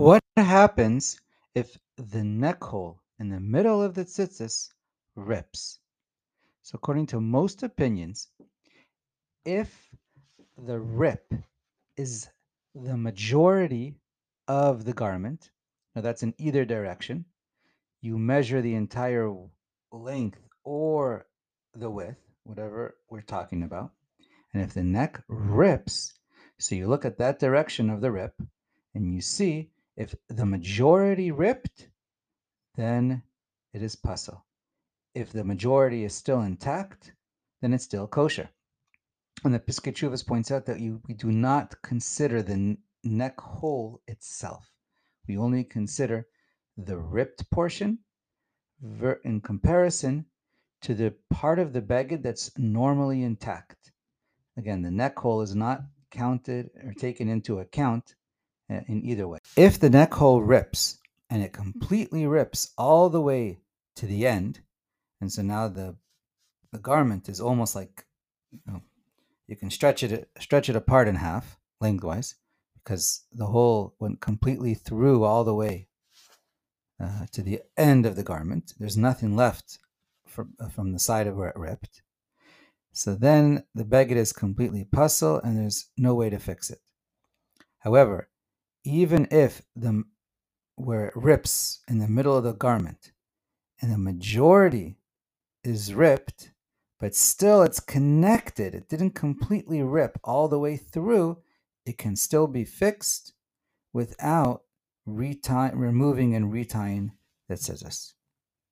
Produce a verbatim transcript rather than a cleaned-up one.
What happens if the neck hole in the middle of the tzitzis rips? So according to most opinions, if the rip is the majority of the garment, now that's in either direction, you measure the entire length or the width, whatever we're talking about. And if the neck rips, so you look at that direction of the rip and you see if the majority ripped, then it is pasul. If the majority is still intact, then it's still kosher. And the Piskei Teshuvos points out that you, we do not consider the n- neck hole itself. We only consider the ripped portion ver- in comparison to the part of the beged that's normally intact. Again, the neck hole is not counted or taken into account uh, in either way. If the neck hole rips and it completely rips all the way to the end, and so now the the garment is almost like, you know, you can stretch it stretch it apart in half lengthwise because the hole went completely through all the way uh, to the end of the garment. There's nothing left from, from the side of where it ripped. So then the beged is completely pasul and there's no way to fix it. However, even if the where it rips in the middle of the garment and the majority is ripped, but still it's connected, it didn't completely rip all the way through, it can still be fixed without retie- removing and retying the tzitzis.